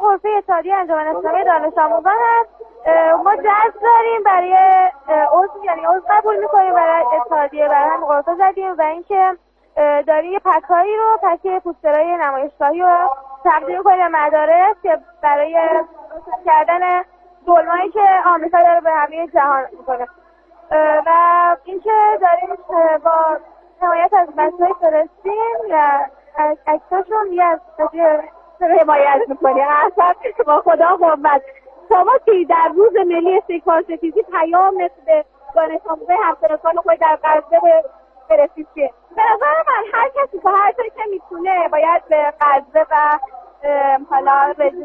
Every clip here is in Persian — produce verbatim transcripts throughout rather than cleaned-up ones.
غرفه اتحادیه انجمن اسلامی دانش آموزان هست. ما جذب داریم برای عضو، یعنی عضو قبول میکنیم برای اتحادیه، برای هم غرفه زدیم و اینکه داریم پکایی رو پک پوسترهای نمایشگاهی رو تقدیم کنیم مدارس که برای کردن ظلمایی که آمریکا داره به همه جهان میکنه و اینکه داریم با حمایت از بچه‌های فلسطین و عکساشون یه از حمایت میکنیم. اصلا با خدا قوت. شما که در روز ملی سیکارشتیزی پیام به دانش آموزای همسرکان خود در غزه برسید که به نظر من هر کسی که هر طوری که میتونه باید به غزه و حالا رژیم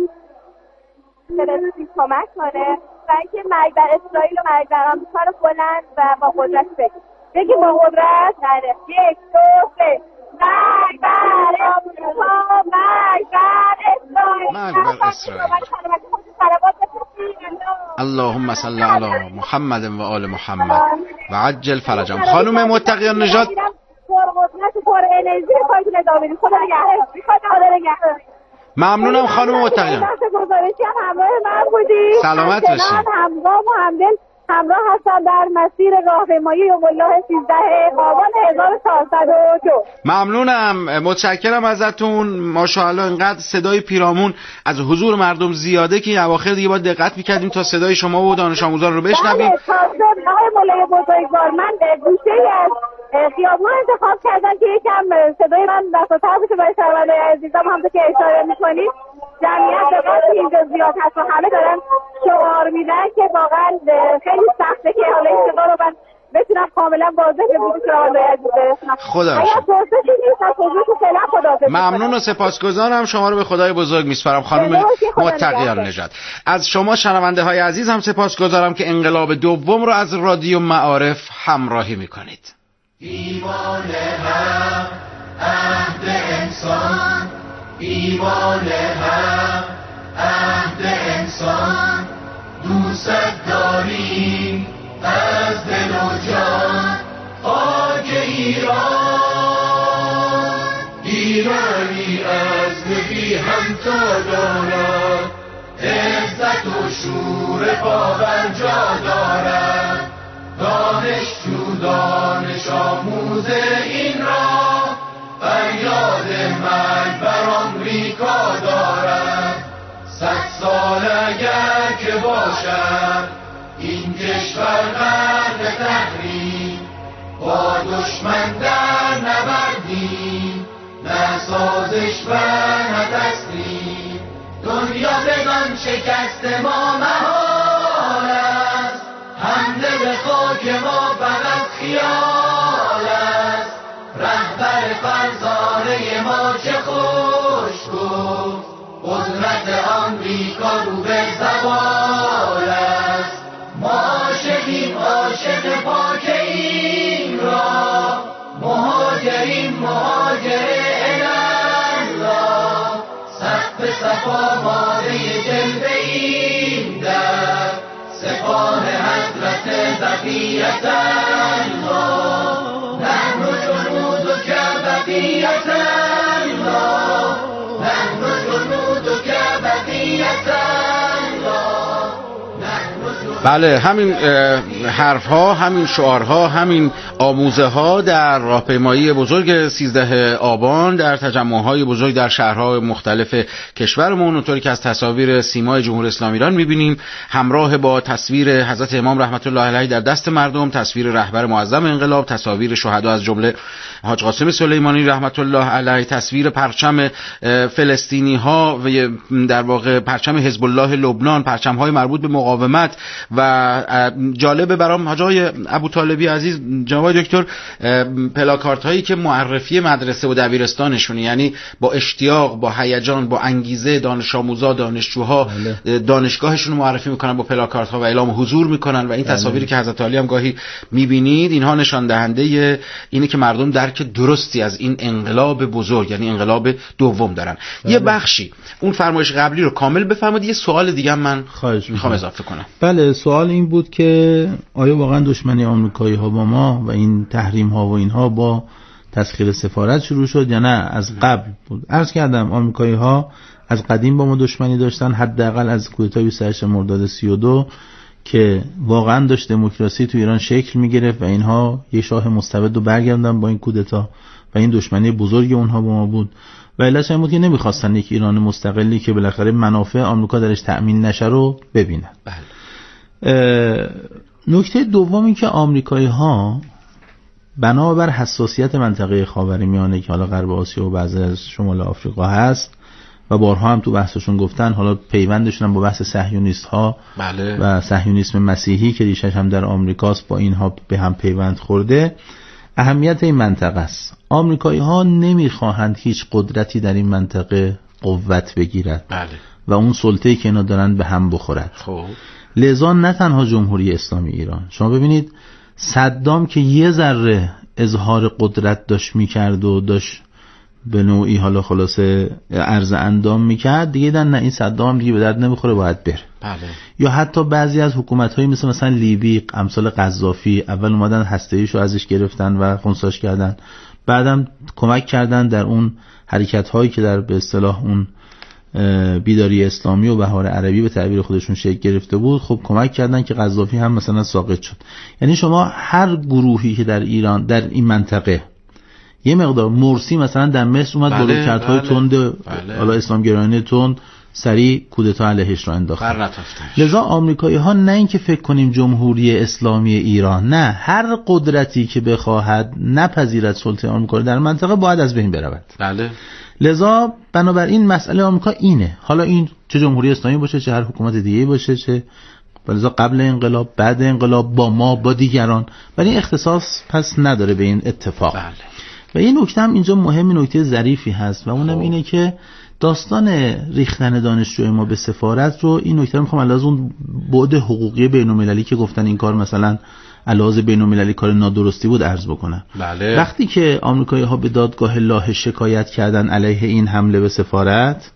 فلسطین کمک کنه و اینکه مرگ بر اسرائیل و مرگ بر آمریکا رو بلند و با قدرت بگیم بگیم با قدرت نره. یک دو سه. مرگ بر آمریکا، مرگ بر اسرائیل، مرگ بر اسرائیل. اللهم صل علی محمد و آل محمد و عجل فرجهم. خانم متقیان نژاد ممنونم خانم متقیان. سلامت باشید. همراه و همدل همراه هستم در مسیر راهپیمایی یوم الله سیزده آبان هزار و چهارصد و دو. ممنونم، متشکرم ازتون. ماشاءالله اینقدر صدای پیرامون از حضور مردم زیاده که اواخر دیگه باید دقت می‌کردیم تا صدای شما و دانش آموزان رو بشنویم. بله، تازه آقای مولای بزرگوار من گوشه‌ای از خیابون انتخاب کردم که یکم صدای من دست‌وپا بشه برای شنوندگان عزیزم. همونطور که اشاره می‌کنید جمعیت به قدری اینجا زیاد هست و همه دارن شعار میدن که واقعا خیلی سخته که حالا این صدا رو من بتونم کاملا واضح به وجود شنوندگان عزیز برسونم. خدا خدا ممنون و سپاسگزارم. شما رو به خدای بزرگ میسپارم خانم متقیان نژاد. از شما شنونده های عزیز هم سپاسگزارم که انقلاب دوم رو از رادیو معارف همراهی میکنید. ایمان هم عهد انسان، ایمان هم عهد انسان، دوست داریم از دل و جان خاک ایران. ایرانی از بی همتا دارد، عزت و شور پابرجا دارد. دانشجو دانش آموز این را فریاد مرگ بر آمریکا دارد. صد سال اگر که باشد این کشور غرق تحریم، با دشمن در نبردیم، نه سازش و نه تسلیم. دنیا بدان شکست ما محال است، حمله به خاک ما فقط خیال است. رهبر فرزانه ما چه خوش گفت، قدرت آمریکا رو به زوال است. ما عاشقیم عاشق پاک این را، مهاجریم مهاجر الله. سقف صفا ماده جلوه این در، سپاه حضرت بقیت الله. نحن جنود که بقیت الله، نحن جنود که بقیت الله. بله، همین حرف ها، همین شعارها، همین آموزه ها در راهپیمایی بزرگ سیزده آبان در تجمعهای بزرگ در شهرهای مختلف کشورمون، اونطوری که از تصاویر سیمای جمهوری اسلامی ایران میبینیم، همراه با تصویر حضرت امام رحمت الله علیه در دست مردم، تصویر رهبر معظم انقلاب، تصاویر شهدا از جمله حاج قاسم سلیمانی رحمت الله علیه، تصویر پرچم فلسطینی ها و در واقع پرچم حزب الله لبنان، پرچم های مربوط به مقاومت. و جالبه برام حاجای ابوطالبی عزیز، جناب دکتر، پلاکارت هایی که معرفی مدرسه و دبیرستانشونه، یعنی با اشتیاق، با هیجان، با انگیزه دانش آموزا، دانشجوها دانشگاهشون رو معرفی میکنن، با پلاکارت ها و اعلام حضور میکنن و این تصاویری که حضرت علی هم گاهی میبینید، اینها نشان دهنده اینه که مردم درک درستی از این انقلاب بزرگ، یعنی انقلاب دوم دارن. بله. یه بخشی اون فرمایش قبلی رو کامل بفرمایید. یه سوال دیگه من میخوام اضافه کنم. بله، سوال این بود که آیا واقعا دشمنی آمریکایی ها با ما و این تحریم ها و اینها با تسخیر سفارت شروع شد یا نه از قبل بود؟ عرض کردم آمریکایی ها از قدیم با ما دشمنی داشتن، حداقل از کودتای بیست و هشت مرداد سی و دو که واقعا داشت دموکراسی تو ایران شکل میگرفت و اینها یه شاه مستبد رو برگردوندن با این کودتا و این دشمنی بزرگ اونها با ما بود و علتش این بود که نمیخواستن یک ایران مستقلی که بالاخره منافع آمریکا درش تأمین نشه رو ببینن. بله. نکته دوم این که آمریکایی‌ها بنابر حساسیت منطقه خاورمیانه که حالا غرب آسیا و بعضی از شمال آفریقا هست و بارها هم تو بحثشون گفتن، حالا پیوندشون هم با بحث صهیونیست ها بله. و صهیونیسم مسیحی که ریشش هم در آمریکاست با اینها به هم پیوند خورده، اهمیت این منطقه است. آمریکایی ها نمیخواهند هیچ قدرتی در این منطقه قوت بگیرد بله. و اون سلطه‌ای که اینا دارن به هم بخورد. خب لذا نه تنها جمهوری اسلامی ایران، شما ببینید صدام که یه ذره اظهار قدرت داشت میکرد و داشت به نوعی حالا خلاصه عرض اندام میکرد، دیگه دن نه این صدام دیگه به درد نمیخوره باید بره. بله. یا حتی بعضی از حکومت‌های مثل مثلا لیبی امثال قذافی اول اومدن هسته‌ایشو ازش گرفتن و خنثیش کردن، بعدم کمک کردن در اون حرکت‌هایی که در به اصطلاح اون بیداری اسلامی و بهار عربی به تعبیر خودشون شکل گرفته بود، خب کمک کردن که قذافی هم مثلا ساقط شد. یعنی شما هر گروهی که در ایران در این منطقه یه مقدار مرسی مثلا در مصر اومد بله، بلوکردهای بله، تند بله. حالا اسلام گرایانه تند سریع کودتا علیهش را انداخت. لذا آمریکایی ها نه اینکه فکر کنیم جمهوری اسلامی ایران، نه، هر قدرتی که بخواهد نپذیرد سلطه آمریکا در منطقه باید از بین برود. بله. لذا بنابراین مسئله آمریکا اینه، حالا این چه جمهوری اسلامی باشه چه هر حکومت دیگه باشه، چه لذا قبل انقلاب بعد انقلاب با ما با دیگران، ولی این اختصاص پس نداره به این اتفاق. بله. و این نکته هم اینجا مهم، نکته ظریفی هست و اونم خوب. اینه که داستان ریختن دانشجوی ما به سفارت رو، این نکته رو میخوام علاوه اون بعد حقوقی بین‌المللی که گفتن این کار مثلا علاوه بین‌المللی کار نادرستی بود عرض بکنم. بله. وقتی که آمریکایی‌ها به دادگاه لاهه شکایت کردن علیه این حمله به سفارت،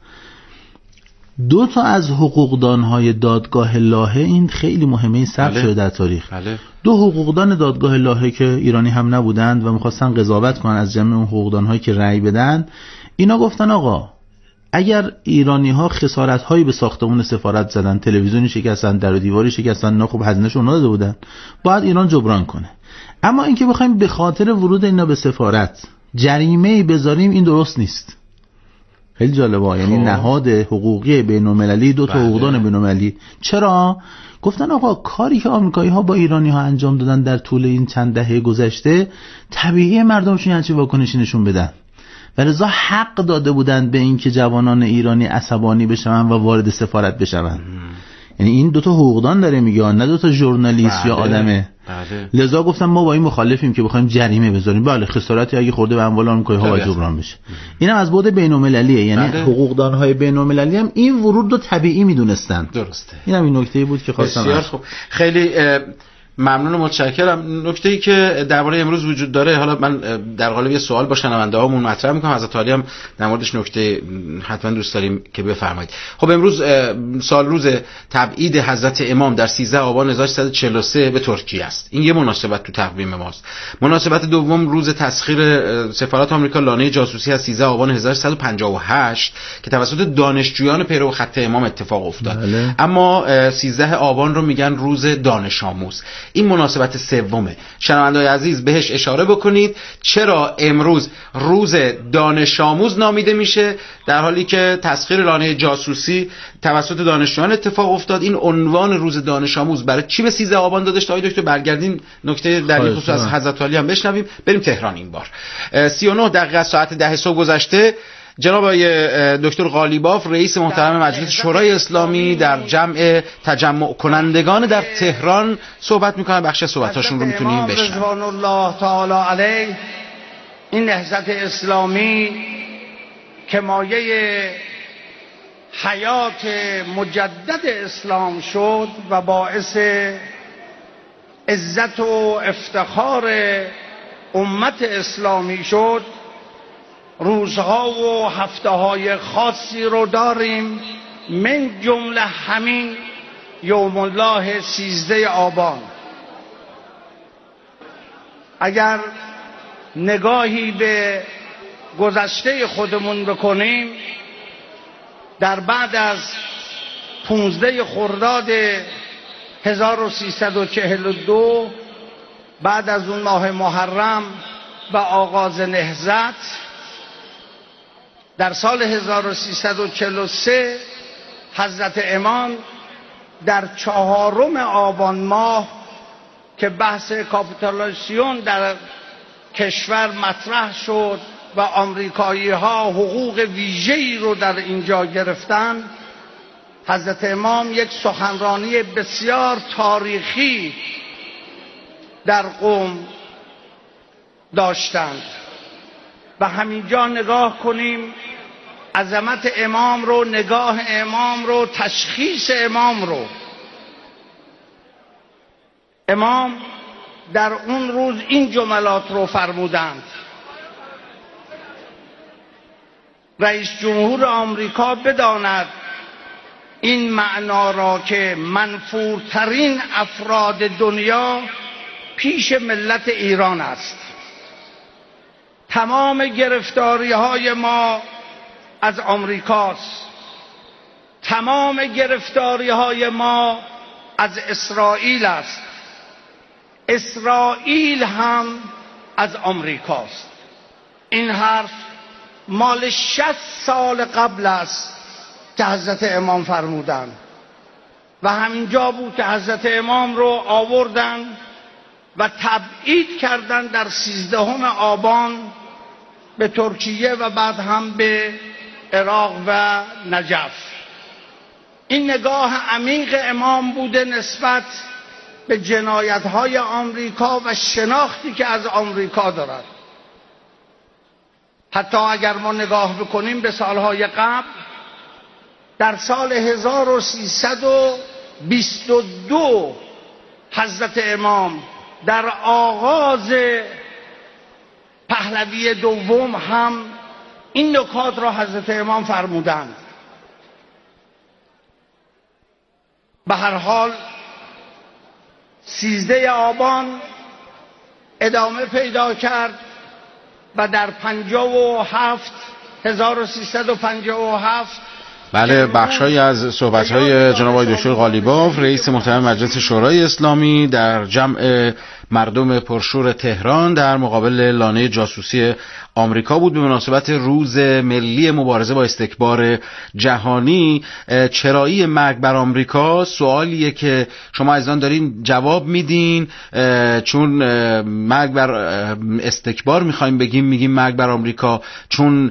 دو تا از حقوقدان‌های دادگاه لاهه، این خیلی مهمه، این ثبت بله. شده در تاریخ، بله. دو حقوقدان دادگاه لاهه که ایرانی هم نبودند و می‌خواستن قضاوت کنن از جمع اون حقوقدان‌هایی که رأی بدن، اینا گفتن آقا اگر ایرانی‌ها خسارت‌هایی به ساختمان سفارت زدن، تلویزیونی شکستن، در و دیواری شکستن، نه خب هزینه‌شو اونا داده بودن، باید ایران جبران کنه. اما اینکه بخوایم به خاطر ورود اینا به سفارت جریمه‌ای بذاریم، این درست نیست. خیلی جالبه، یعنی نهاد حقوقی بین‌المللی دو تا بله. حقوقدان بین‌المللی. چرا؟ گفتن آقا کاری که آمریکایی‌ها با ایرانی‌ها انجام دادن در طول این چند دهه گذشته، طبیعیه مردمشون یعنی چه واکنشی نشون بدن. و لذا حق داده بودن به این که جوانان ایرانی عصبانی بشن و وارد سفارت بشن. یعنی این دوتا حقوقدان داره میگه، نه دوتا ژورنالیست بله. یا آدمه. بله. لذا گفتم ما با این مخالفیم که بخوایم جریمه بذاریم. بله خسارتی اگه خورده به اموال آمریکایی‌ها باید جبران بشه. اینم از بعد بین‌المللیه، یعنی بله. حقوقدان‌های بین‌المللی هم این ورود رو طبیعی میدونستن. درسته. اینم این نکته‌ای بود که خواستم. بسیار خوب. خیلی ممنون و متشکرم. نکته‌ای که درباره امروز وجود داره، حالا من در قالب یه سوال با شنونده‌هامون مطرح می‌کنم، حضرت عالی هم در موردش نکته حتما دوست داریم که بفرمایید. خب امروز سال روز تبعید حضرت امام در سیزده آبان هزار و سیصد و چهل و سه به ترکیه است. این یه مناسبت تو تقویم ماست. مناسبت دوم روز تسخیر سفارت آمریکا لانه جاسوسی از سیزده آبان هزار و سیصد و پنجاه و هشت که توسط دانشجویان پیرو خط امام اتفاق افتاد. بله. اما سیزده آبان رو میگن روز دانش آموز. این مناسبت سومه. شنونده‌های عزیز بهش اشاره بکنید چرا امروز روز دانش آموز نامیده میشه، در حالی که تسخیر لانه جاسوسی توسط دانشجویان اتفاق افتاد. این عنوان روز دانش آموز برای چی به سیزده آبان داده شد؟ آقای دکتر برگردین نکته در این خصوص از حضرت عالی هم بشنویم. بریم تهران. این بار سی و نه دقیقه ساعت ده صبح گذشته. جناب آقای دکتر قالیباف رئیس محترم مجلس شورای اسلامی در جمع تجمع کنندگان در تهران صحبت میکنن. بخش صحبتاشون رو میتونیم بشنویم. رضوان الله تعالی علیه این نهضت اسلامی که مایه حیات مجدد اسلام شد و باعث عزت و افتخار امت اسلامی شد، روزها و هفته های خاصی رو داریم، من جمله همین یوم الله سیزده آبان. اگر نگاهی به گذشته خودمون بکنیم، در بعد از پونزده خرداد هزار و سیصد و چهل و دو، بعد از اون ماه محرم و آغاز نهضت، در سال هزار و سیصد و چهل و سه حضرت امام در چهارم آبان ماه که بحث کاپیتولاسیون در کشور مطرح شد و آمریکایی ها حقوق ویژه‌ای رو در اینجا گرفتن، حضرت امام یک سخنرانی بسیار تاریخی در قم داشتند و همینجا نگاه کنیم عظمت امام رو، نگاه امام رو، تشخیص امام رو. امام در اون روز این جملات رو فرمودند: رئیس جمهور آمریکا بداند این معنا را که منفورترین افراد دنیا پیش ملت ایران است. تمام گرفتاری های ما از آمریکاست. تمام گرفتاری های ما از اسرائیل است. اسرائیل هم از آمریکاست. این حرف مال شصت سال قبل است که حضرت امام فرمودند و همینجا بود که حضرت امام رو آوردن و تبعید کردن در سیزدهم آبان به ترکیه و بعد هم به عراق و نجف. این نگاه عمیق امام بوده نسبت به جنایت‌های آمریکا و شناختی که از آمریکا دارد. حتی اگر ما نگاه بکنیم به سالهای قبل، در سال هزار و سیصد و بیست و دو حضرت امام در آغاز پهلوی دوم هم این نکات را حضرت امام فرمودند. به هر حال سیزده آبان ادامه پیدا کرد و در پنجاه و هفت هزار و سیصد و پنجاه و هفت بله، بخشایی از صحبت‌های جناب آقای دکتر قالیباف رئیس محترم مجلس شورای اسلامی در جمع مردم پرشور تهران در مقابل لانه جاسوسی آمریکا بود به مناسبت روز ملی مبارزه با استکبار جهانی. چرایی مرگ بر آمریکا سوالیه که شما عزیزان دارین جواب میدین، چون مرگ بر استکبار میخوایم بگیم میگیم مرگ بر آمریکا، چون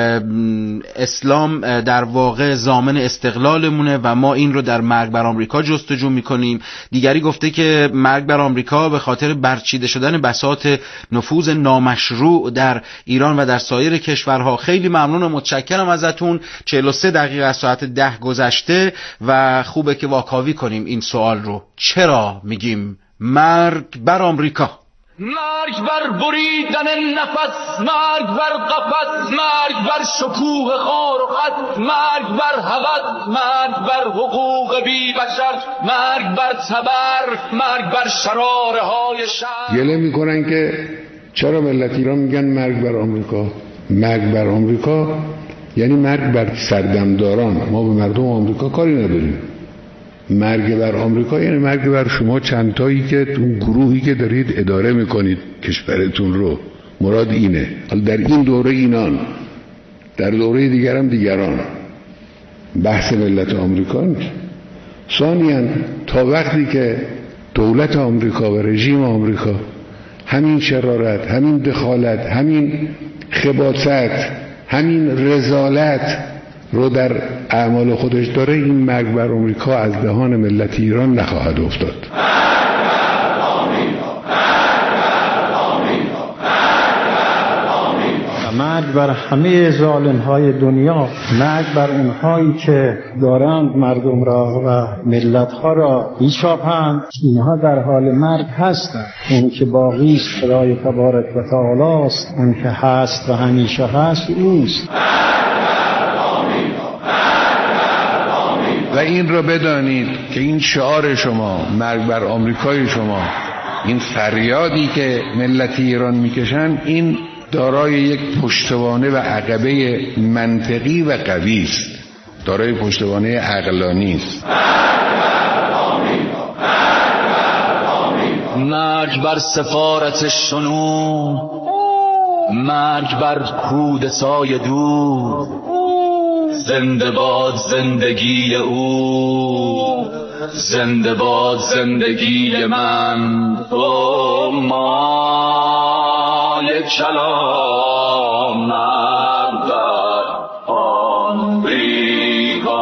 اسلام در واقع ضامن استقلالمونه و ما این رو در مرگ بر آمریکا جستجو میکنیم. دیگری گفته که مرگ بر آمریکا به خاطر برچیده شدن بساط نفوذ نامشروع در ایران و در سایر کشورها. خیلی ممنون و متشکرم ازتون. چهل و سه دقیقه از ساعت ده گذشته و خوبه که واکاوی کنیم این سوال رو. چرا میگیم مرگ بر آمریکا؟ مرگ بر بریدن نفس، مرگ بر قفس، مرگ بر شکوه خار و خط، مرگ بر هوس، مرگ بر حقوق بی بشر، مرگ بر تبر، مرگ بر شراره های شر. گله میکنن که چرا ملت ایران میگن مرگ بر آمریکا؟ مرگ بر آمریکا یعنی مرگ بر سردمداران. ما به مردم آمریکا کاری نداریم. مرگ بر آمریکا یعنی مرگ بر شما چندتایی که اون گروهی که دارید اداره میکنید کشورتون رو. مراد اینه. حالا در این دوره اینان، در دوره دیگر هم دیگران. بحث ملت آمریکا نیست. ثانیاً تا وقتی که دولت آمریکا و رژیم آمریکا همین شرارت، همین دخالت، همین خباثت، همین رذالت رو در اعمال خودش داره، این مرگ بر آمریکا از دهان ملت ایران نخواهد افتاد. مرگ بر همه ظالم‌های دنیا، مرگ بر اونهایی که دارند مردم را و ملت‌ها را می‌چاپند. اینها در حال مرگ هستند. اون که باقی است خدای تبارک و تعالی است، اون که هست و همیشه هست اوست. و این را بدانید که این شعار شما، مرگ بر آمریکای شما، این فریادی که ملت ایران میکشن، این دارای یک پشتوانه و عقبه منطقی و قوی است. دارای پشتوانه عقلانی است. مرگ بر سفارت شنو، مرگ بر کودتای دور، زنده باد زندگی او، زنده باد زندگی من. تو مالک کلام مرگ بر آمریکا،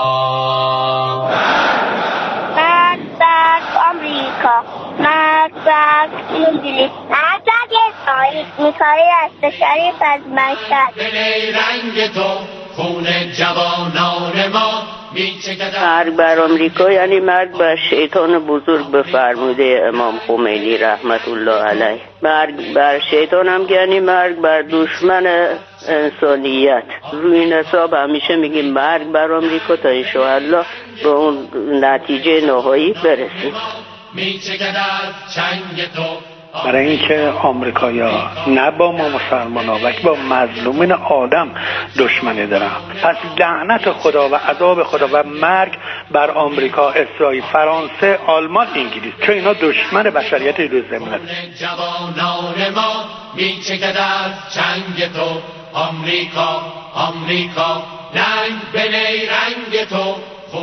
مرگ بر آمریکا، مرگ بر انگلیس، مرگ بر اسرائیل. میکائیل است شریف از مشهد. دل رنگ تو خون جوانان ما میچکد. مرگ بر آمریکا یعنی مرگ بر شیطان بزرگ به فرموده امام خمینی رحمت الله علیه. مرگ بر شیطان هم یعنی مرگ بر دشمن انسانیت. روی این حساب همیشه میگیم مرگ بر آمریکا تا انشاءالله به اون نتیجه نهایی برسیم. میچکد از چنگ تو. برای اینکه آمریکایی‌ها نه با ما مسلمان‌ها بلکه با مظلومین آدم دشمنی دارن. پس لعنت خدا و عذاب خدا و مرگ بر آمریکا، اسرائیل، فرانسه، آلمان، انگلیس، که اینا دشمن بشریت روی زمین است. جوانان ما میچکد از چنگ تو. آمریکا، آمریکا، رنگ به رنگ تو.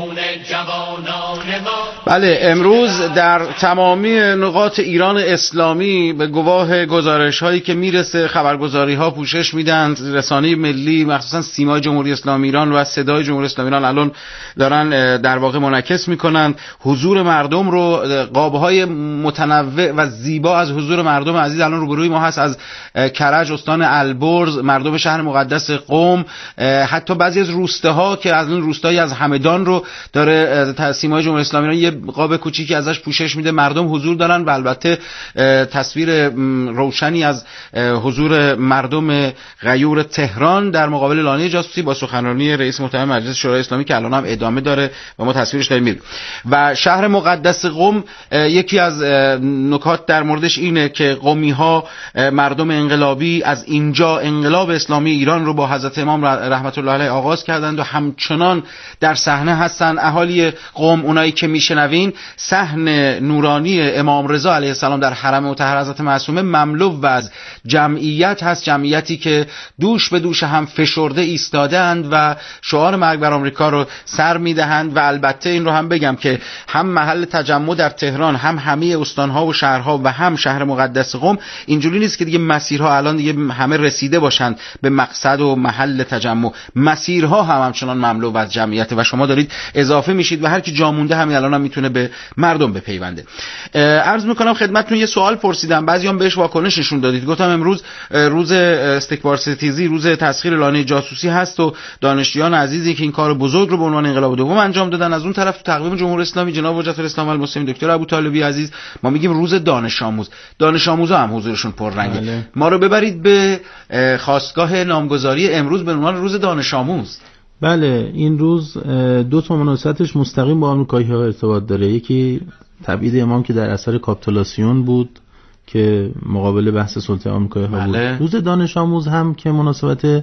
بله، امروز در تمامی نقاط ایران اسلامی به گواه گزارش هایی که میرسه خبرگزاری ها پوشش میدن، رسانه ملی مخصوصا سیمای جمهوری اسلامی ایران و صدای جمهوری اسلامی ایران الان دارن در واقع منعکس میکنن حضور مردم رو. قابهای متنوع و زیبا از حضور مردم عزیز الان روبروی ما هست، از کرج استان البرز، مردم شهر مقدس قم، حتی بعضی از روستاها که از اون روستایی از همدان رو داره سیمای جمهوری اسلامی ایران یه قاب کوچیکی ازش پوشش میده. مردم حضور دارن و البته تصویر روشنی از حضور مردم غیور تهران در مقابل لانه جاسوسی با سخنرانی رئیس محترم مجلس شورای اسلامی که الان هم ادامه داره و ما تصویرش داریم میبینیم. و شهر مقدس قم یکی از نکات در موردش اینه که قمی ها، مردم انقلابی از اینجا انقلاب اسلامی ایران رو با حضرت امام رحمت الله علیه آغاز کردند و همچنان در صحنه هستن. اهالی قم، اونایی که میشنوین، صحن نورانی امام رضا علیه السلام در حرم مطهر حضرت معصومه مملو از جمعیت هست، جمعیتی که دوش به دوش هم فشرده ایستادند و شعار مرگ بر آمریکا رو سر میدهند. و البته این رو هم بگم که هم محل تجمع در تهران، هم همه استانها و شهرها و هم شهر مقدس قم اینجوری نیست که دیگه مسیرها الان دیگه همه رسیده باشند به مقصد و محل تجمع. مسیرها هم همچنان مملو از جمعیت و شما دارید اضافه میشید و هر کی جا مونده همین الان هم میتونه به مردم بپیونده. عرض میکنم خدمتتون یه سوال پرسیدم، بعضیام بهش واکنش نشون دادید. گفتم امروز روز استکبار ستیزی، روز تسخیر لانه جاسوسی هست و دانشجویان عزیزی که این کار بزرگ رو به عنوان انقلاب دوم انجام دادن، از اون طرف تقویم جمهوری اسلامی جناب حجت الاسلام المسلمین دکتر ابوطالبی عزیز، ما میگیم روز دانش آموز. دانش آموزا هم حضورشون پررنگه. بله. ما رو ببرید به خواستگاه نامگذاری امروز به عنوان روز دانش آموز. بله، این روز دو تا مناسبتش مستقیم با آمریکایی‌ها ارتباط داره. یکی تبعید امام که در اثر کاپیتولاسیون بود که مقابل بحث سلطه آمریکایی‌ها بله. بود. روز دانش آموز هم که مناسبت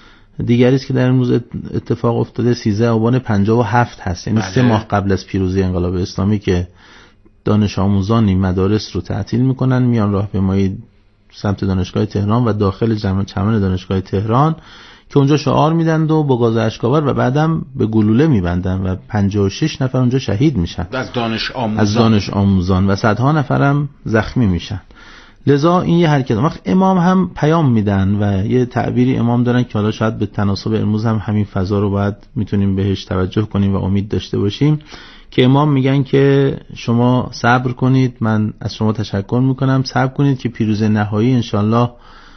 دیگری است که در این روز اتفاق افتاده سیزده آبان پنجاه و هفت هست، یعنی بله. سه ماه قبل از پیروزی انقلاب اسلامی که دانش آموزانی مدارس رو تعطیل میکنن، میان راهپیمایی سمت دانشگاه تهران و داخل چمن دانشگاه تهران که اونجا شعار میدن و با گاز اشک‌آور و بعدم به گلوله میبندن و پنجاه و شش نفر اونجا شهید میشن از دانش آموزان از دانش آموزان و صدها نفرم زخمی میشن. لذا این یه حرکت. وقت امام هم پیام میدن و یه تعبیری امام دارن که حالا شاید به تناسب امروز هم همین فضا رو باید میتونیم بهش توجه کنیم و امید داشته باشیم که امام میگن که شما صبر کنید، من از شما تشکر میکنم، صبر کنید که پیروزی نهایی انشالله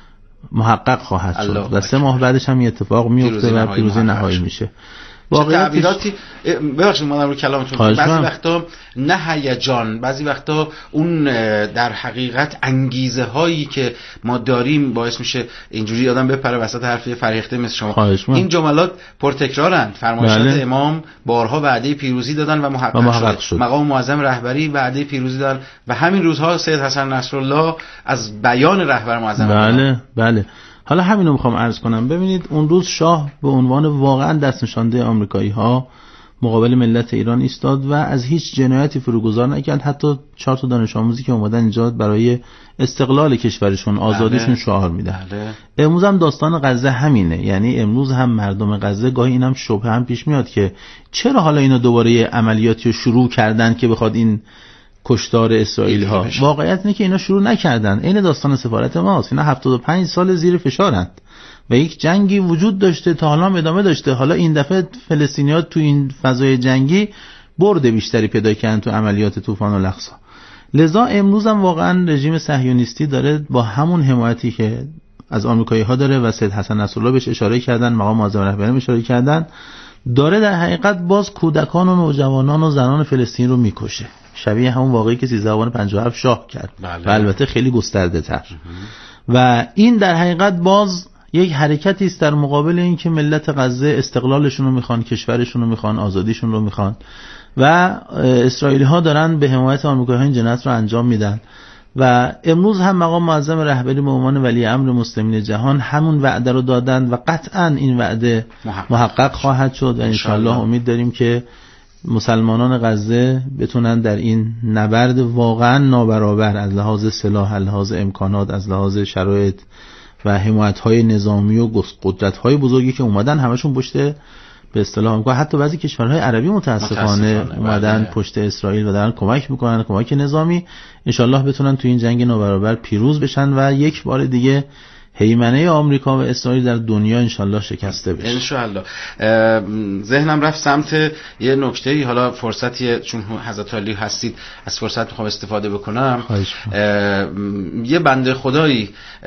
محقق خواهد شد و سه ماه بعدش هم اتفاق میفته و پیروزی نهایی میشه. واقعا تعبیراتی ببخشید مادر رو کلامتون، بعضی وقتا نه هیجان، بعضی وقتا اون در حقیقت انگیزه هایی که ما داریم باعث میشه اینجوری آدم بپره وسط حرف فریخته مثل شما. این جملات پرتکرارند. فرمایشات بله. امام بارها وعده پیروزی دادن و محقق, و محقق شد. شد. مقام معظم رهبری وعده پیروزی دادن و همین روزها سید حسن نصرالله از بیان رهبر معظم بله بله حالا همینو میخوام عرض کنم. ببینید اون روز شاه به عنوان واقعا دست نشانده آمریکایی ها مقابل ملت ایران ایستاد و از هیچ جنایتی فروگذار نکرد. حتی چهار تا دانش آموزی که اومدن اینجا برای استقلال کشورشون، آزادیشون شعار میدن. بله. امروز هم داستان غزه همینه. یعنی امروز هم مردم غزه گاهی اینم شبهه هم پیش میاد که چرا حالا اینا دوباره عملیاتی رو شروع کردن که بخواد این کشتار اسرائیلی ها. واقعیت اینه که اینا شروع نکردن. این داستان سفارت ماست. اینا هفتاد و پنج سال زیر فشارند و یک جنگی وجود داشته، تا حالا ادامه داشته. حالا این دفعه فلسطینی‌ها تو این فضای جنگی برد بیشتری پیدا کردن تو عملیات طوفان الاقصی. لذا امروز هم واقعا رژیم صهیونیستی داره با همون حمایتی که از آمریکایی‌ها داره و سید حسن نصرالله بهش اشاره کردن، مقام معظم رهبری اشاره کردن، داره در حقیقت باز کودکان و نوجوانان و زنان فلسطین رو میکشه. شبیه همون واقعی که سیزده آبان پنجاه و هفت شاه کرد. بله. و البته خیلی گسترده تر. و این در حقیقت باز یک حرکتی است در مقابل این که ملت غزه استقلالشون رو میخوان، کشورشون رو میخوان، آزادیشون رو میخوان و اسرائیلی ها دارن به حمایت آمریکایی‌ها این جنایت رو انجام میدن. و امروز هم مقام معظم رهبری به عنوان ولی امر مسلمین جهان همون وعده رو دادن و قطعا این وعده محقق, محقق خواهد شد و انشالله امید داریم که مسلمانان غزه بتونن در این نبرد واقعا نابرابر از لحاظ سلاح، از لحاظ امکانات، از لحاظ شرایط و حمایت‌های نظامی و قدرت‌های بزرگی که اومدن همشون پشت به اصطلاح میگم حتی بعضی کشورهای عربی متاسفانه, متاسفانه اومدن بله. پشت اسرائیل و دارن کمک میکنن، کمک نظامی. انشالله بتونن تو این جنگ نابرابر پیروز بشن و یک بار دیگه هیمنه آمریکا و اسرائیل در دنیا انشالله شکسته بشه. انشالله. ذهنم رفت سمت یه نکته‌ای، حالا فرصتی چون حضرت علی هستید از فرصت میخوام استفاده بکنم. یه بنده خدایی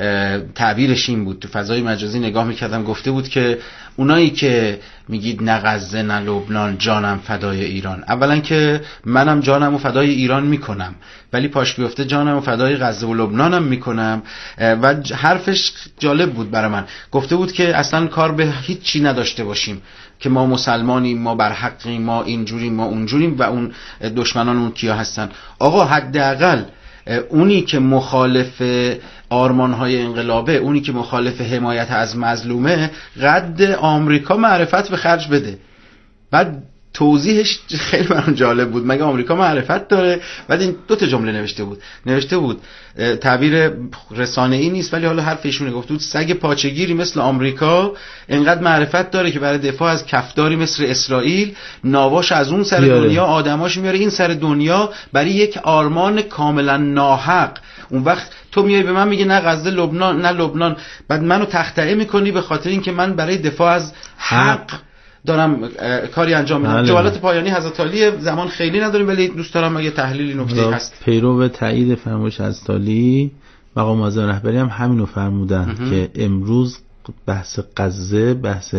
تعبیرش این بود، تو فضای مجازی نگاه میکردم، گفته بود که اونایی که میگید نه غزه نه لبنان جانم فدای ایران، اولا که منم جانم و فدای ایران میکنم، ولی پاش بیفته جانم و فدای غزه و لبنانم میکنم. و حرفش جالب بود برای من. گفته بود که اصلا کار به هیچ چی نداشته باشیم که ما مسلمانیم، ما بر حقیم، ما اینجوریم، ما اونجوریم و اون دشمنان اون کیا هستن. آقا حداقل اونی که مخالف آرمان‌های انقلابه، اونی که مخالف حمایت از مظلومه، قد آمریکا معرفت به خرج بده. بعد توضیحش خیلی برام جالب بود. مگه آمریکا معرفت داره؟ بعد این دو تا جمله نوشته بود. نوشته بود تعبیر رسانه‌ای نیست ولی حالا حرف ایشونه، گفته بود سگ پاچه‌گیری مثل آمریکا انقدر معرفت داره که برای دفاع از کفداری مثل اسرائیل ناواش از اون سر بیاره. دنیا آدماش میاره این سر دنیا برای یک آرمان کاملا ناحق. اون وقت تو میای به من میگی نه غزه لبنان نه لبنان، بعد منو تخطئه میکنی به خاطر اینکه من برای دفاع از حق دارم کاری انجام میدم. جوالات پایانی حضرت علی، زمان خیلی نداریم ولی دوست دارم اگه تحلیلی نکته هست. پیرو به تایید فرمایش حضرت علی مقام معظم رهبری هم همینو فرمودن که امروز بحث غزه بحث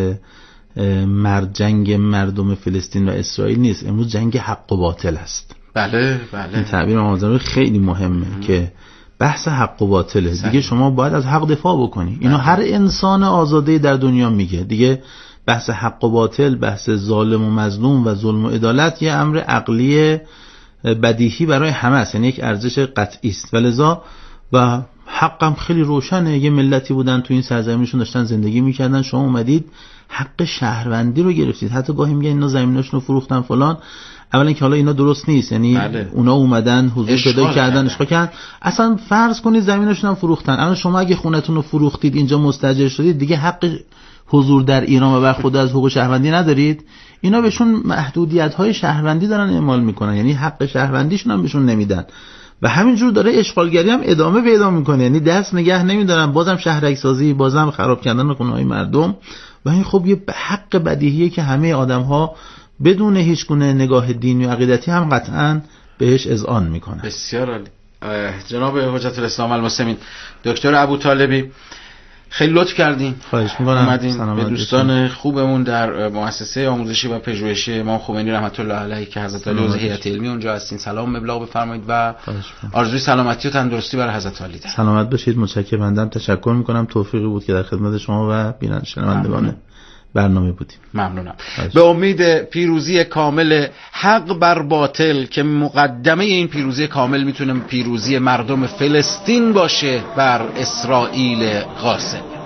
مرد جنگ مردم فلسطین و اسرائیل نیست، امروز جنگ حق و باطل است. بله بله. این تعبیر مقام معظم خیلی مهمه ام. که بحث حق و باطله. صحیح. دیگه شما باید از حق دفاع بکنی. اینو هر انسان آزاده در دنیا میگه. دیگه بحث حق و باطل، بحث ظالم و مظلوم و ظلم و عدالت یه امر عقلی بدیهی برای همه است، یعنی یک ارزش قطعی است. ولذا و حقم خیلی روشنه. یه ملتی بودن تو این سرزمینشون داشتن زندگی میکردن، شما اومدید حق شهروندی رو گرفتید. حتی گاهی میگن اینا زمیناشون رو فروختن فلان. اولا که حالا اینا درست نیست، یعنی بله. اونا اومدن حضور پیدا کردن، اشغال کردن. اصلا فرض کنید زمیناشون هم فروختن. اما شما اگه خونتون رو فروختید اینجا مستاجر شدید، دیگه حق حضور در ایران و بر خود از حقوق شهروندی ندارید. اینا بهشون محدودیت‌های شهروندی دارن اعمال میکنن، یعنی حق شهروندیشون هم بهشون نمیدن و همینجور داره اشغالگری هم ادامه پیدا میکنه، یعنی دست نگه نمیدارن، بازم شهرک سازی، بازم خراب کردن خونه‌های مردم. و این خب یه حق بدیهیه که همه آدم‌ها بدون هیچ گونه نگاه دینی و عقیدتی هم قطعاً بهش اذعان میکنن. بسیار عالی. جناب حجت الاسلام المسلمین دکتر ابوطالبی، خیلی لطف کردین. خواهش می‌کنم. اومدین به دوستان خوبمون در مؤسسه آموزشی و پژوهشی امام خمینی رحمت الله علیه که حضرت علی عضو هیئت علمی اونجا هستین سلام مبلغ بفرمایید و آرزوی سلامتی و تندرستی برای حضرت علی دارم. سلامت باشید. متشکرم. بنده تشکر می‌کنم. توفیقی بود که در خدمت شما و بینندگان برنامه بودیم. ممنونم. به امید پیروزی کامل حق بر باطل که مقدمه این پیروزی کامل میتونه پیروزی مردم فلسطین باشه بر اسرائیل غاصب.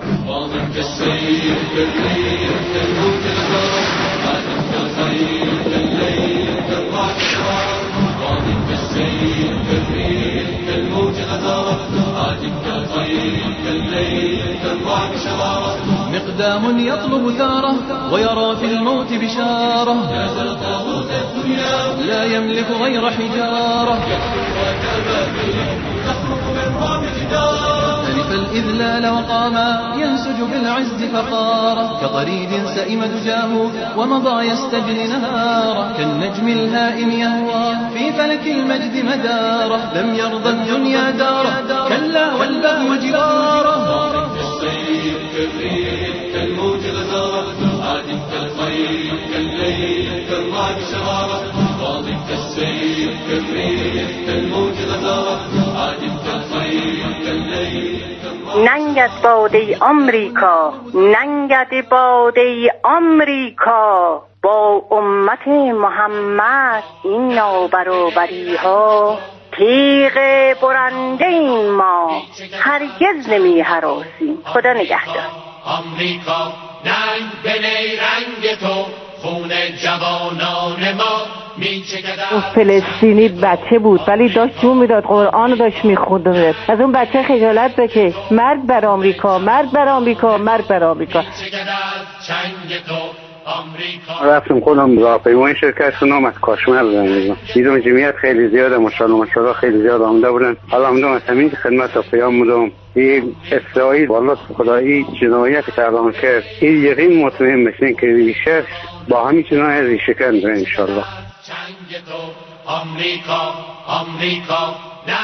واضح كالسيف كالريح كالموت الغار عادم كالخيل كالليل كالرعد شرار واضح كالسيف كالريح كالموت الغار عادم كالخيل كالليل كالرعد شرار مقدام يطلب ثاره ويرى في الموت بشارة هذا طاغوت الدنيا لا يملك غير حجارة تلف الإذلال وقاما ينسج بالعز فقارة كطريد سئم دجاه ومضى يستجري نهارة كالنجم الهائم يهوى في فلك المجد مدارة لم يرضى الدنيا دارة كلا والبهو جبارة كالسيف كالريح كالموج غزارة عادم كالخيل كالليل كالرعد شرارة واضح كالسيف كالريح كالموج غزارة عادم كالخيل كالليل ننگت باده آمریکا ننگت باده آمریکا با امت محمد این نابرابری ها تیغ برنده این ما هرگز نمی هراسیم. خدا نگهدار. آمریکا ننگ به نیرنگ تو خون جوانان ما اون فلسطینی بچه بود ولی داشت جون میداد، قرآن داشت میخوند. از اون بچه خجالت بکش. مرگ بر آمریکا، مرگ بر آمریکا، مرگ بر آمریکا. رفتم خودم راهپیمایی شرکت کنم از کاشمر بودم. دیدم جمعیت خیلی زیاده، ماشاءالله ماشاءالله خیلی زیاد آمده بودن. حالا آمدم از همین خدمت تا پیام بودم. این اسرائیل والله خدایی جنایت کردن کرد. این یقین مطمئن بشین که ریشه با همین جنایت ریشه کنده انشالله. آمریکا آمریکا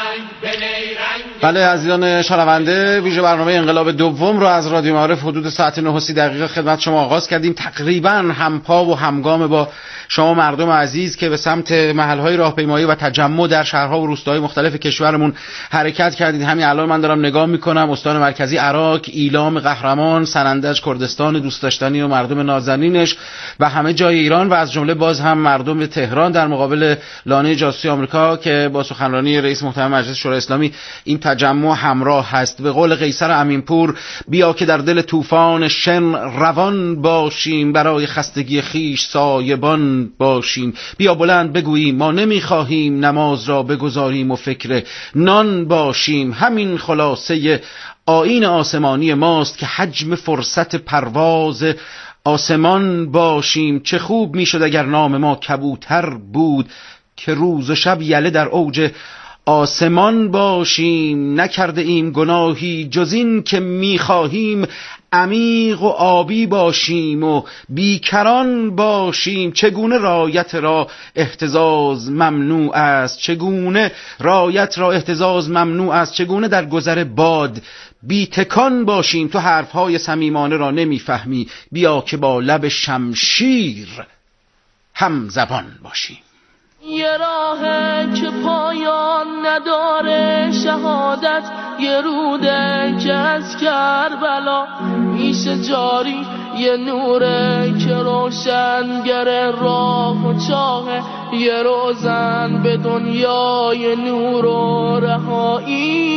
بله عزیزان شنونده، ویژه برنامه انقلاب دوم رو از رادیو معارف حدود ساعت نه و سی دقیقه خدمت شما آغاز کردیم. تقریبا همپا و همگام با شما مردم عزیز که به سمت محل‌های راهپیمایی و تجمع در شهرها و روستاهای مختلف کشورمون حرکت کردید. همین الان من دارم نگاه میکنم استان مرکزی عراق، ایلام قهرمان، سنندج کردستان دوست داشتنی و مردم نازنینش و همه جای ایران و از جمله باز هم مردم تهران در مقابل لانه جاسوسی آمریکا که با سخنرانی رئیس محترم مجلس شورای اسلامی این تجمع همراه هست. به قول قیصر امینپور، بیا که در دل طوفان شن روان باشیم، برای خستگی خیش سایبان باشیم. بیا بلند بگوییم ما نمیخواهیم نماز را بگذاریم و فکر نان باشیم. همین خلاصه آیین آسمانی ماست که حجم فرصت پرواز آسمان باشیم. چه خوب میشد اگر نام ما کبوتر بود که روز و شب یله در اوج آسمان باشیم. نکرده ایم گناهی جز این که میخواهیم عمیق و آبی باشیم و بیکران باشیم. چگونه رایت را اهتزاز ممنوع است، چگونه رایت را اهتزاز ممنوع است، چگونه در گذر باد بی تکان باشیم. تو حرفهای صمیمانه را نمیفهمی، بیا که با لب شمشیر هم زبان باشیم. یه راهه که پایان نداره شهادت، یه روده که از کربلا میشه جاری، یه نوره که روشنگر راه و چاهه، یه روزن به دنیای نور و رهایی،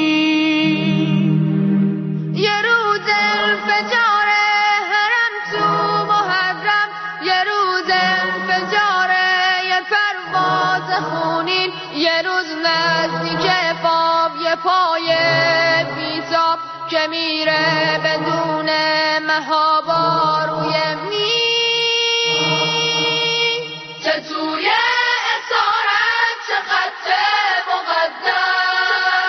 یه روز انفجار حرم تو محرم، یه روز انفجار پرواز خونین، یه روز نزدیک باب یه پای بیتاب که میره بدون مهابا روی می چه توی اسارت چه خط مقدم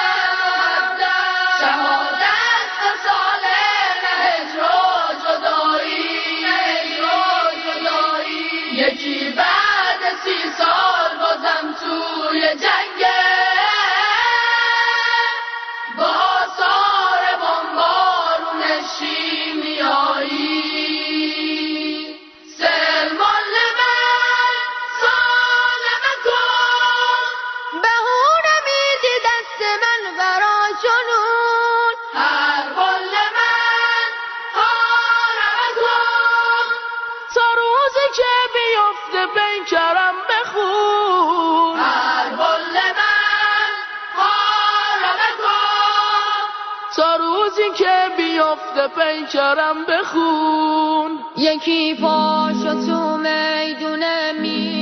شهادت قصال نهج و جدایی، نهج و جدایی. یکی بعد سی سال بازم توی جنگه با آثار بمبارون شیمیایی. سلمان من سالم کن بهونه میدی دست من برا جنون، هر بال من حالم کن تا روزی که بیفته بنکرم بخون، هر بال من حالم کن تا روزی روزی که بیفته پیکرم بخون. یکی پاشو تو میدونه می